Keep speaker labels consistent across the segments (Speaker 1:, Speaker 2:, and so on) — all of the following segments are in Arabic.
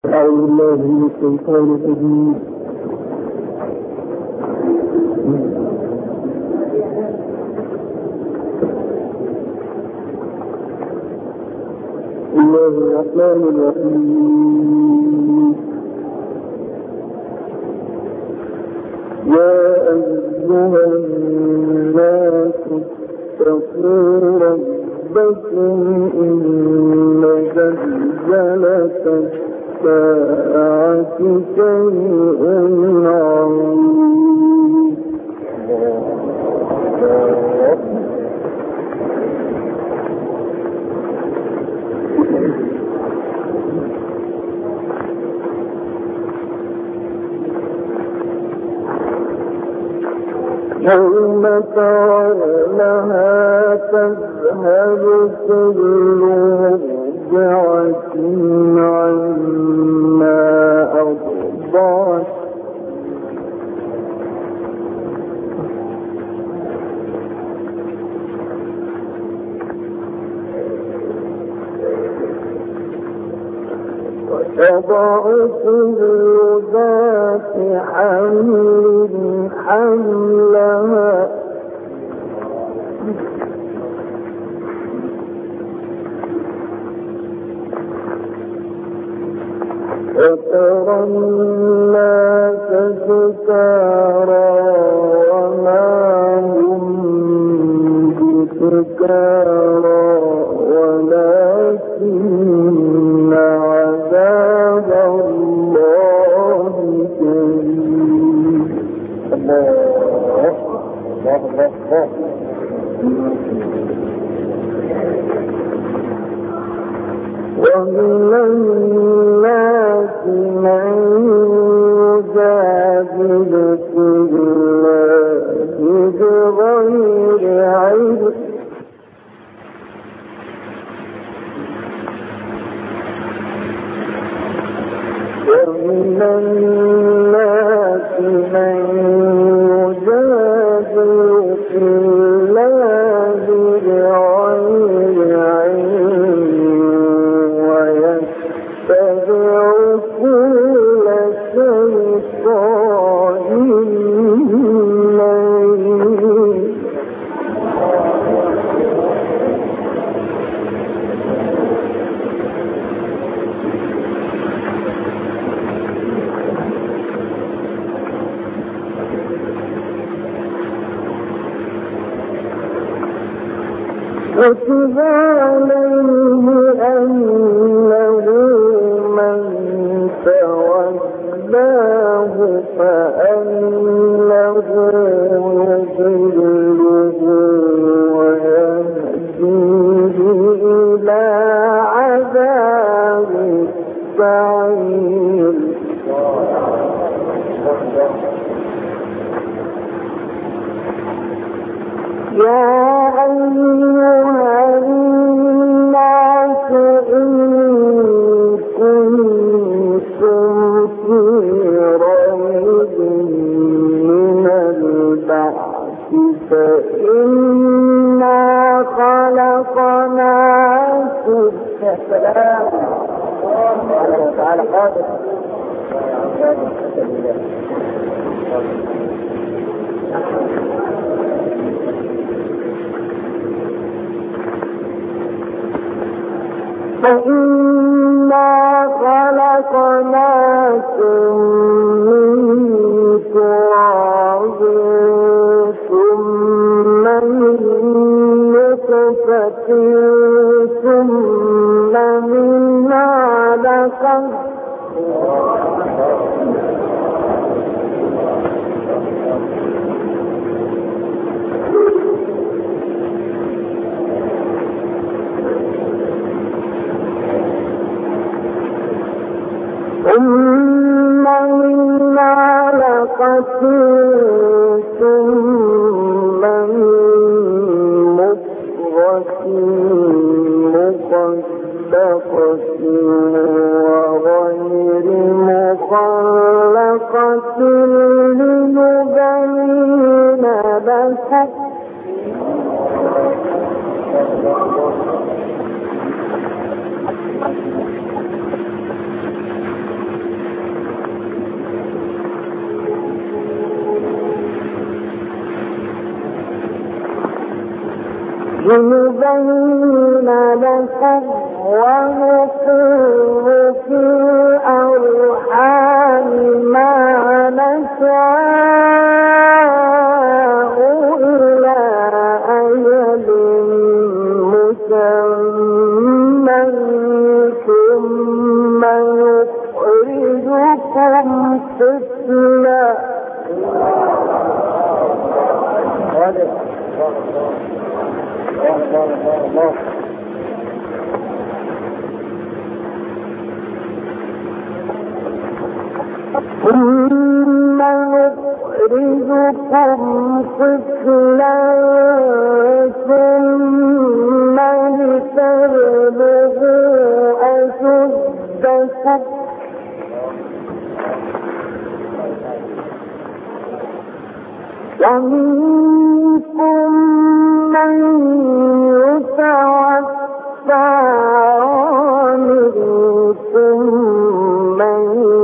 Speaker 1: أعوذ بالله من الشيطان الرجيم. بسم الله الرحمن الرحيم. يا أيها الناس اتقوا ربكم إن زلزلة الساعة شيء عظيم. يوم ترونها تذهل كل مرضعة عما أرضعت وتضع كل ذات حمل حملها وترى الناس سكارى وما هم بسكارى ولكن عذاب الله شديد. ومن الناس من يجادل في الله بغير علم ومن الناس من يجادل في الله بغير علم ويتبع كل شيطان مريد. كتب عليه أنه من تولاه فأنه يضله ويهديه إلى عذاب السعير. يا أيها الناس إن كنتم في ريب من البعث فإنا خلقناكم فإنا خلقناكم من تراب ثم من نطفة ثم من علقة ثم من علقة ثم من مضغة مخلقة وغير مخلقة لنبين لكم لنبين لكم ونقر في الأرحام ما نشاء إلى أجل مسمى ثم يخرجكم طفلا. ثم يخرجكم طفلا ثم لتبلغوا أشدكم ومنكم من يتوفى ومنكم من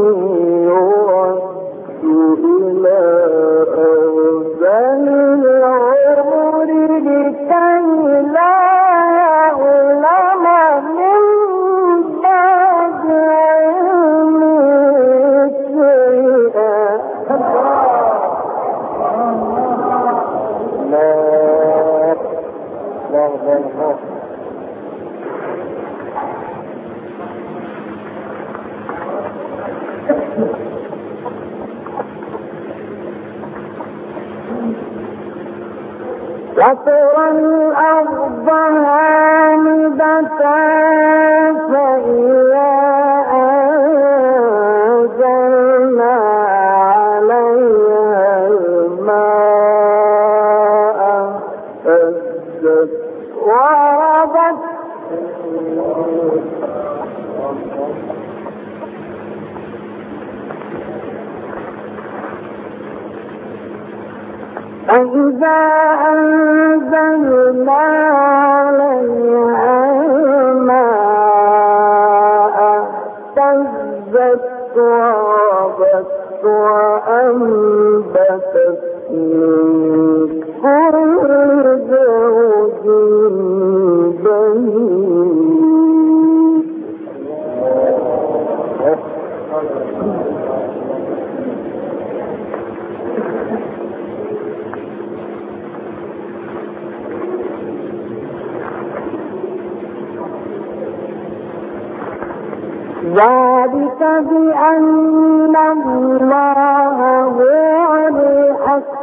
Speaker 1: يرد إلى أرذل العمر لكي لا يعلم من بعد علم شيئا. وترى الأرض هامدة فإذا أنزلنا عليها الماء اهتزت وربت فإذا أنزلنا عليها الماء اهتزت وربت وأنبتت من كل زوج بهيج. ذلك بأن الله هو الحق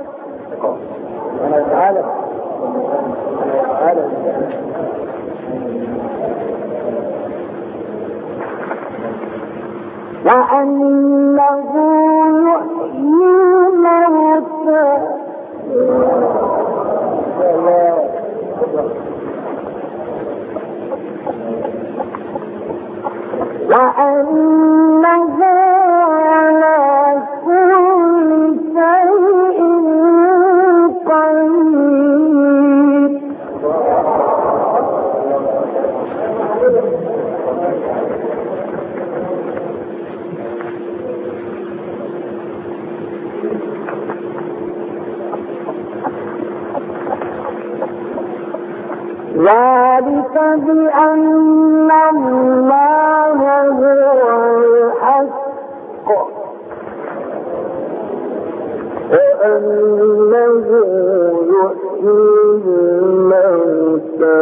Speaker 1: وأنه يحيي الموتى وأنه على كل شيء قدير. ذلك بأن الله هو الحق وأنه يحيي الموتى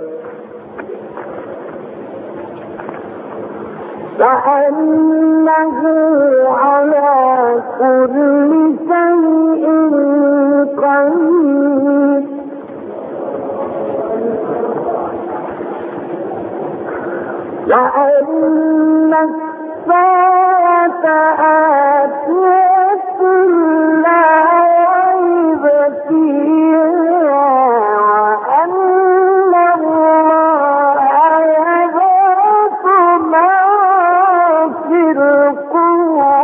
Speaker 1: وأنه على كل شيء قدير. وأن الساعة آتية لا ريب فيها وأن الله يبعث من في القبور.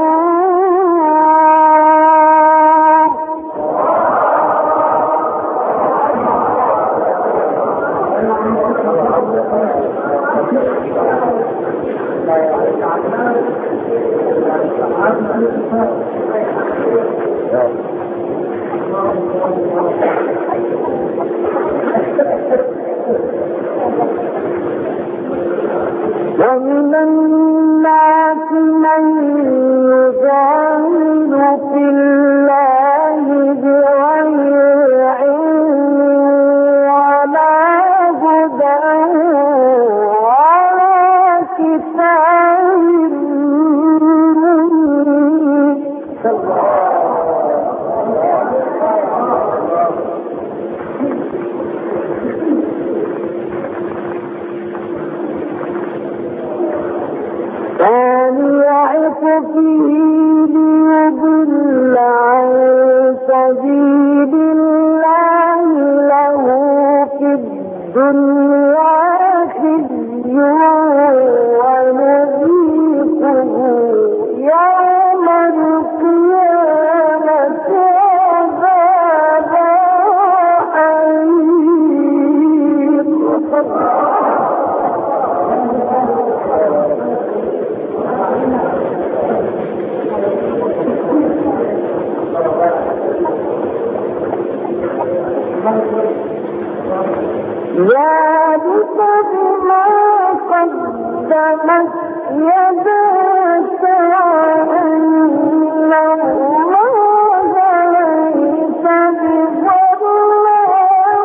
Speaker 1: فيه ليضل عن سبيل الله له في الدنيا خزي ونذيقه يوم القيامة عذاب ذلك بما قدمت يداك وأن الله ليس بظلام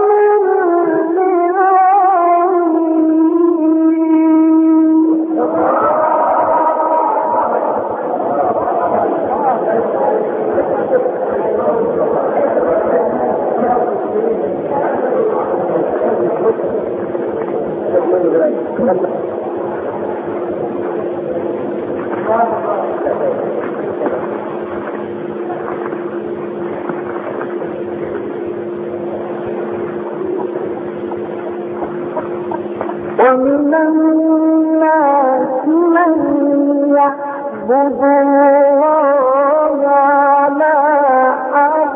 Speaker 1: ومن الناس من يعبد الله على حرف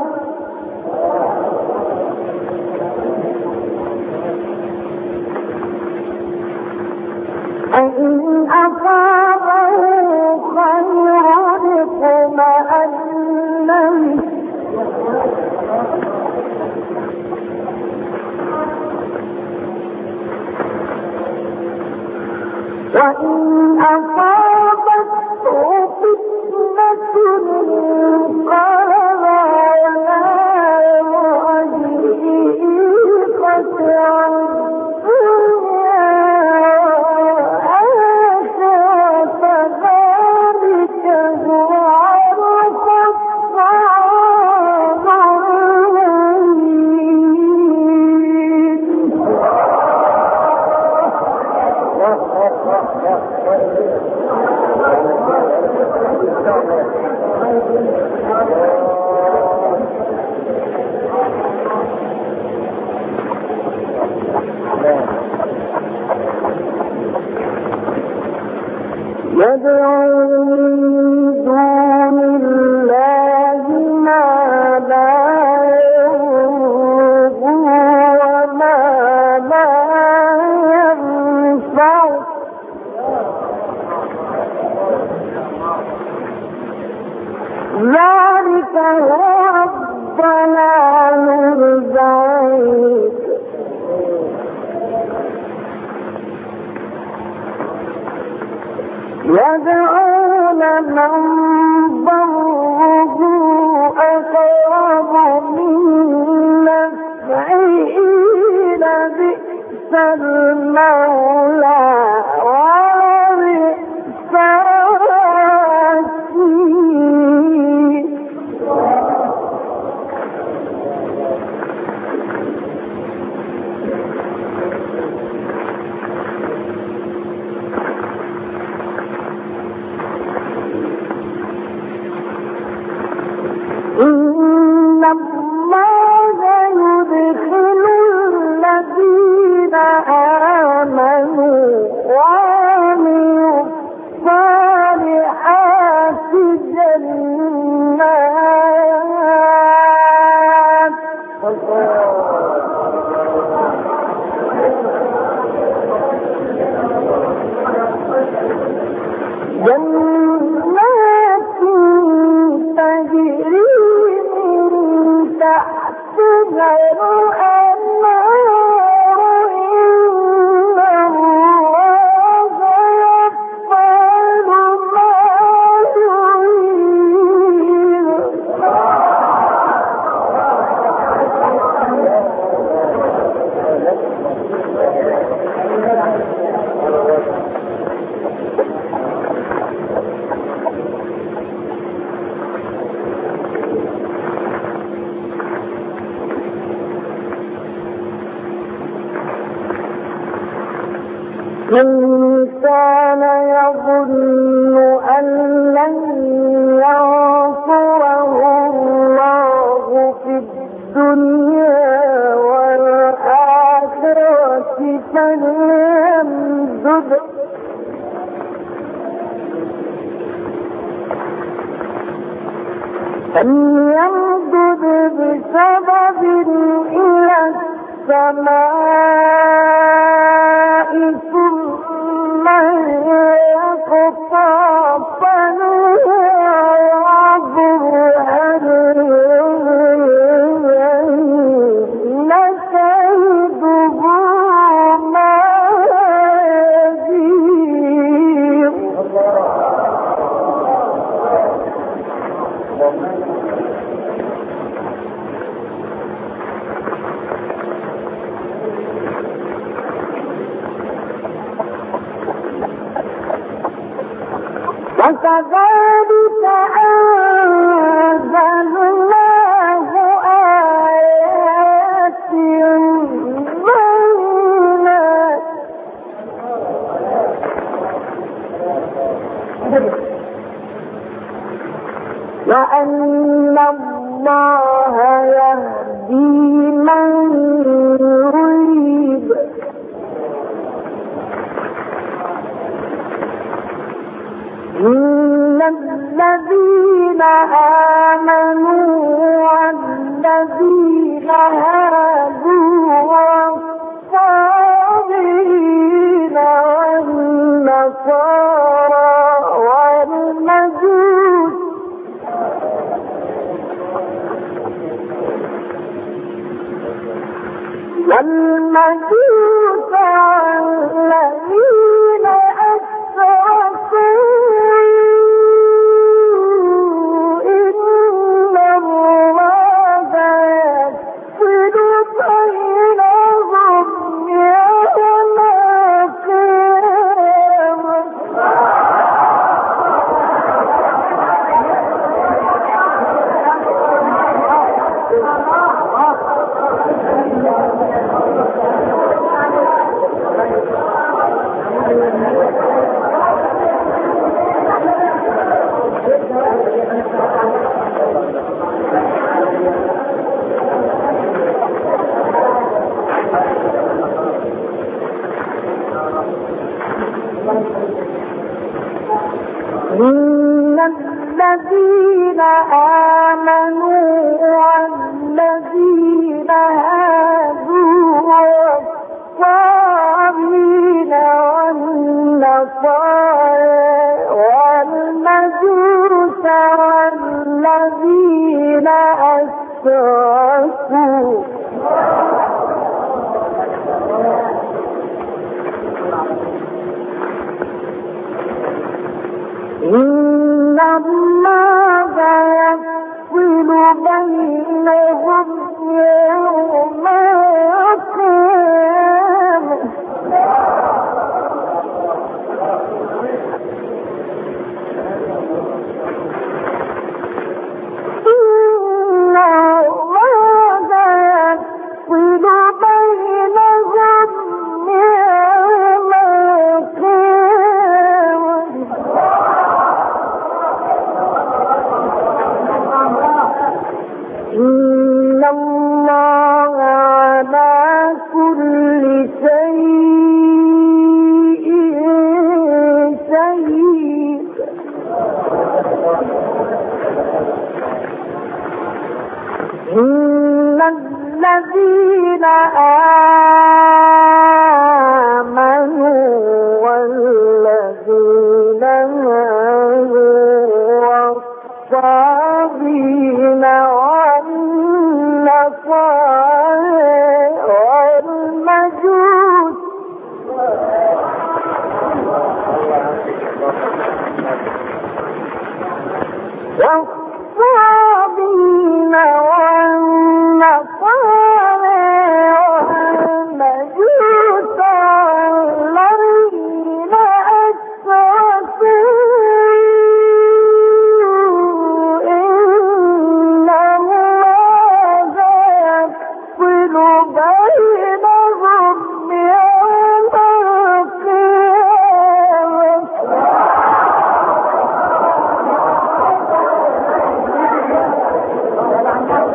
Speaker 1: فإن أصابه خير اطمأن به وإن أصابته فتنة انقلب على وجهه خسر الدنيا والآخرة ذلك هو الخسران المبين. يدعو من دون الله ما لا يضره وما لا ينفعه ذلك هو الضلال البعيد. يدعون من ضره أقرب من نفعه لبئس المولى ولبئس الوكيل. إن الله يدخل الذين آمنوا وعملوا الصالحات جنات تجري من تحتها الأنهار. إن الله يفعل ما من كان يظن أن لن فليمدد بسبب إلى السماء ثم يقطع فليعبر هل كيده ما يزيد. وكذلك أنزلناه آيات بينات وأن الله يهدي من يريد. إن الذين آمنوا والذين هادوا والصابئين والنصارى والمجوس والذين أشركوا إن الله يفصل بينهم يوم القيامة. إن الذين آمنوا والذين هادوا والصابئين والنصارى والمجوس والذين أشركوا إن الله يفصل بينهم يوم القيامة. إن الله يفصل بينهم يوم القيامة. إن الله على كل شيء شهيد. إن الذين آمنوا والذين هادوا والصابئين والنصارى والمجوس والصابئين والنصارى والمجوس والذين أشركوا إن الله يفصل بينهم يوم القيامة.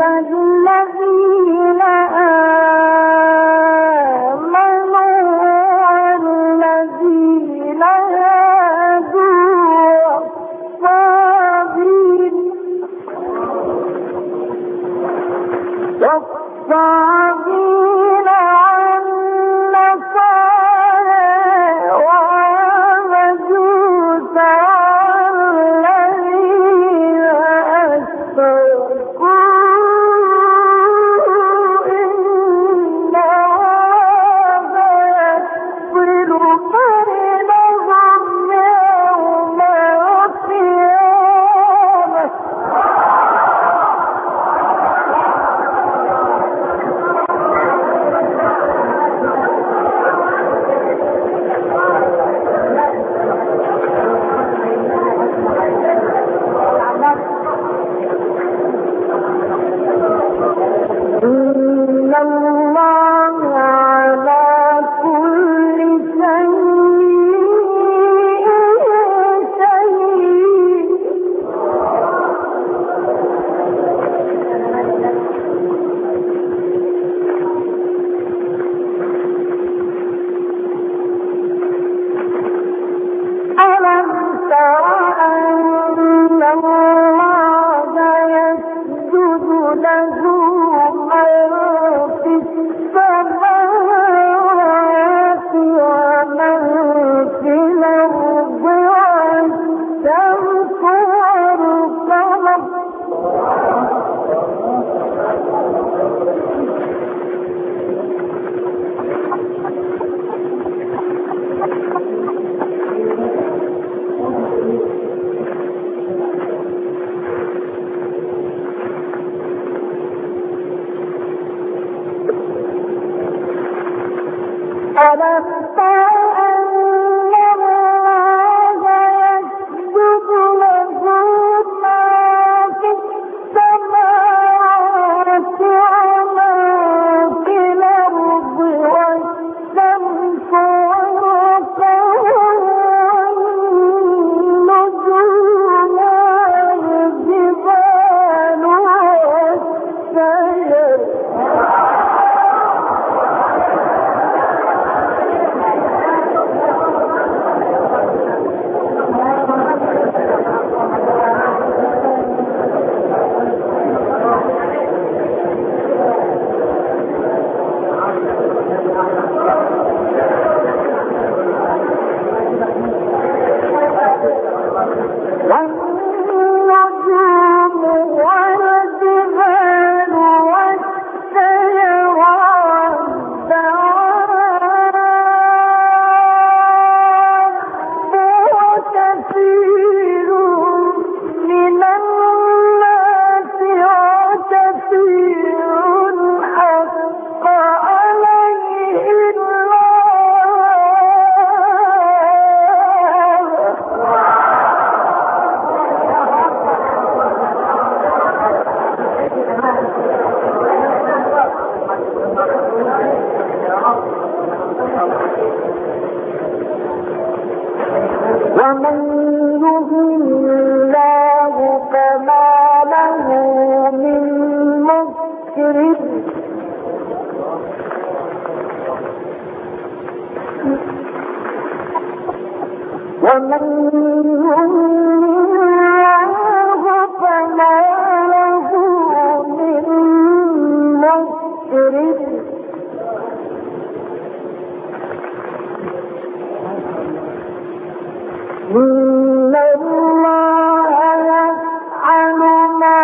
Speaker 1: الذين آمنوا والذين هادوا والصابين والنصارى والمجوس والذين أشركوا إن الله يفصل بينهم يوم القيامة. إن الله على كل شيء شهيد. ألم تر أن الله يسجد له من في السماوات ومن في الأرض والشمس والقمر ألم تر أن الله يسجد له ما في السماوات وما في الأرض والشمس والقمر والنجوم والجبال والشجر والنجوم والجبال والشجر والدواب وكثير من الناس وكثير حق عليه ومن يهن الله فما له من مكرم ومن يهن الله فما له من مكرم إن الله يفعل ما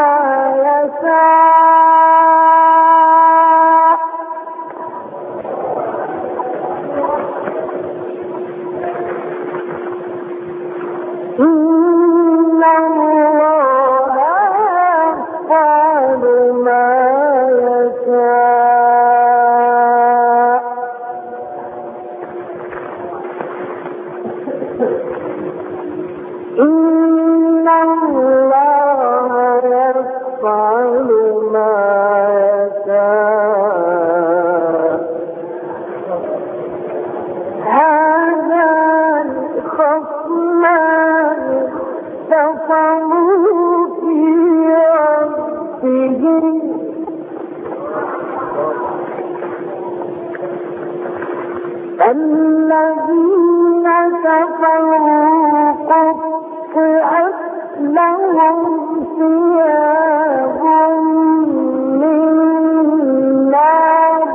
Speaker 1: يشاء. إن الله يفعل ما يشاء. إن الله يفعل ما يشاء. هذان خصمان اختصموا في ربهم الذين كفروا قطعت لهم ثياب من نار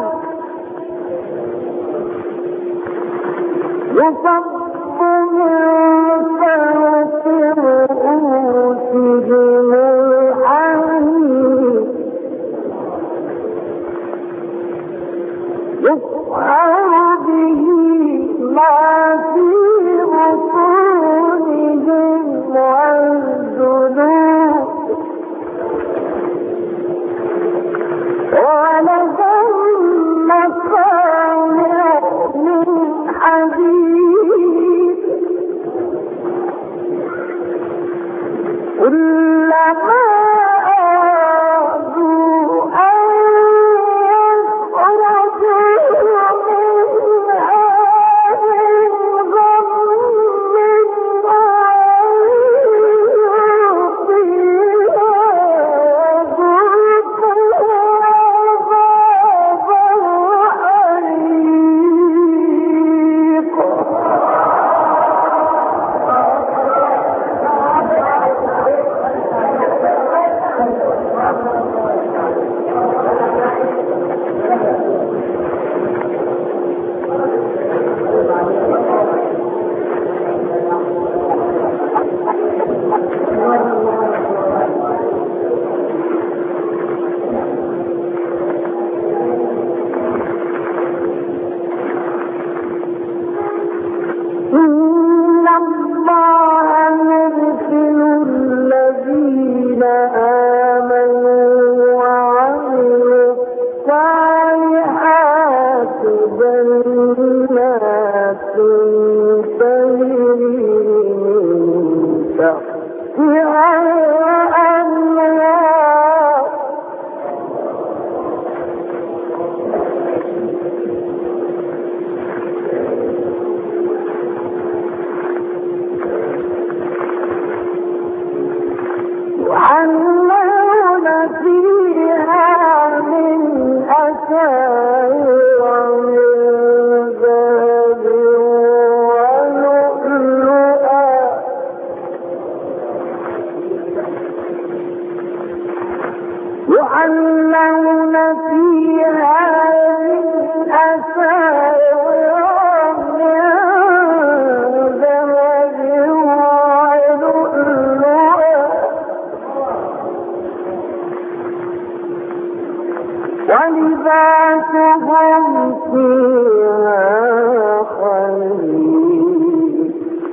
Speaker 1: يصب من فوق رؤوسهم الحميم يصهر به ما في بطونهم والجلود ولهم مقامع من حديد كلما يحلون فيها من أساور من ذهب ولؤلؤا ولباسهم فيها خير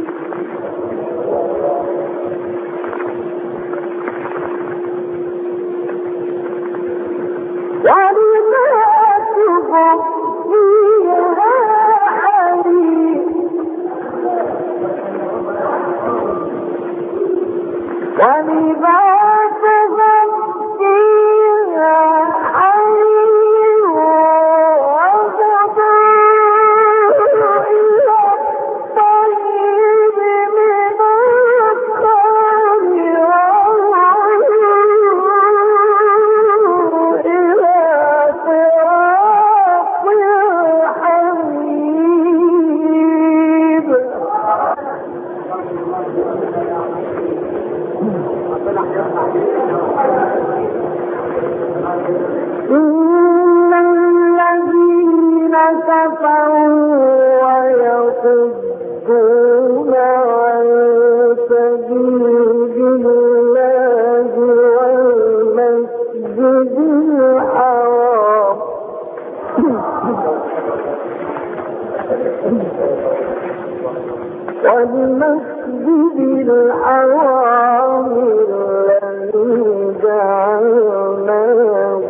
Speaker 1: ولباسهم فيها حرير ولباسهم فيها حرير وهدوا إلى الطيب من القول وهدوا إلى صراط الحميد إن الذين كفروا ويصدون عن سبيل الله والمسجد الحرام الذي جعلناه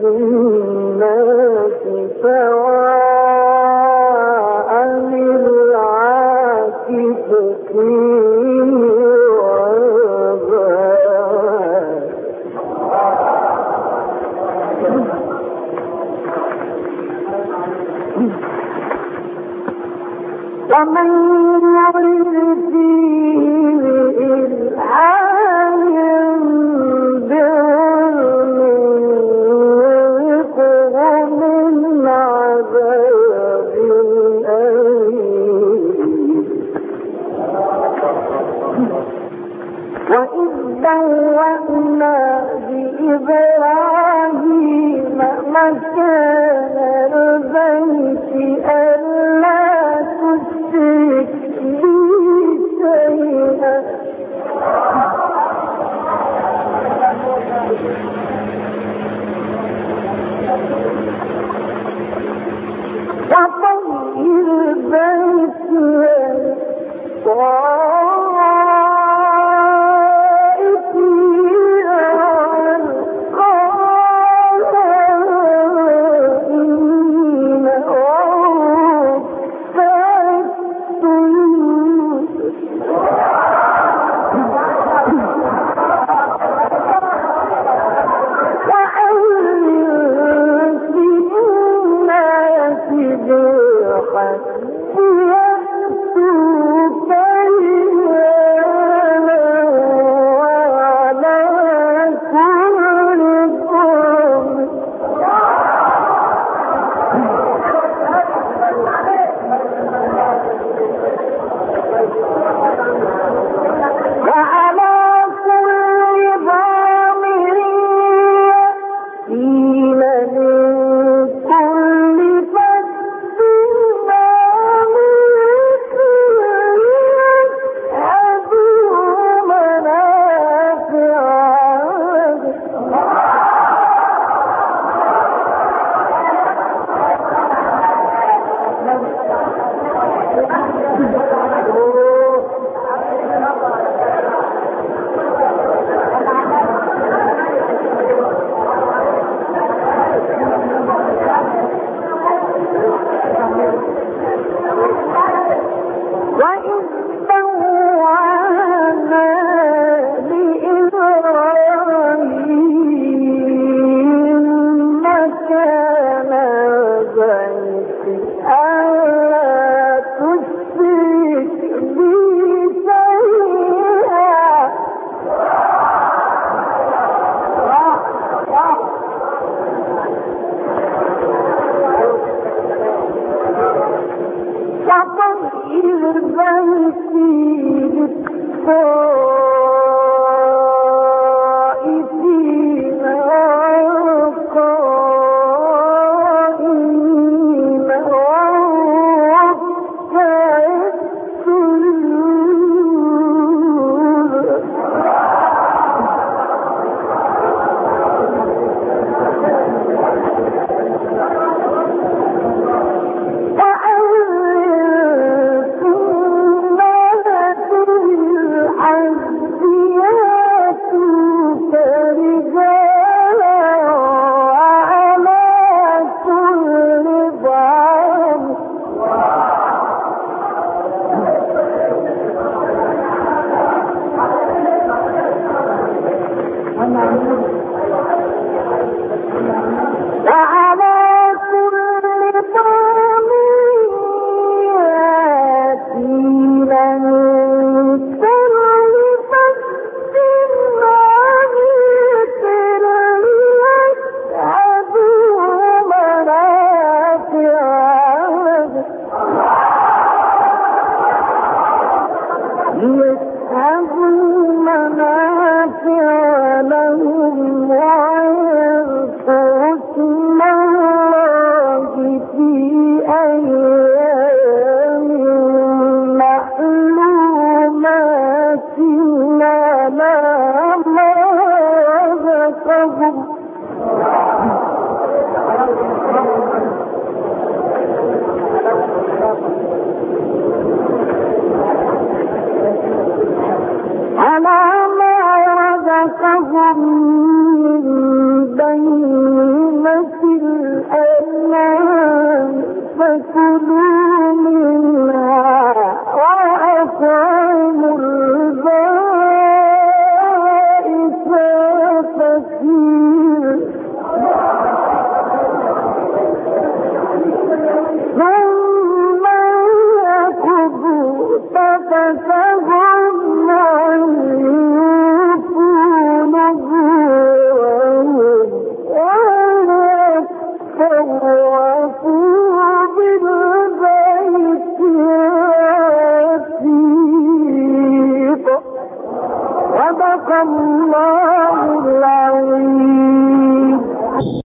Speaker 1: للناس سواء العاكف فيه والباد ومن يرد فيه بإلحاد بظلم نذقه من عذاب أليم بوأنا بإبراهيم مكان البيت ألا تشرك بي شيئا وطهر
Speaker 2: فَسَاءَ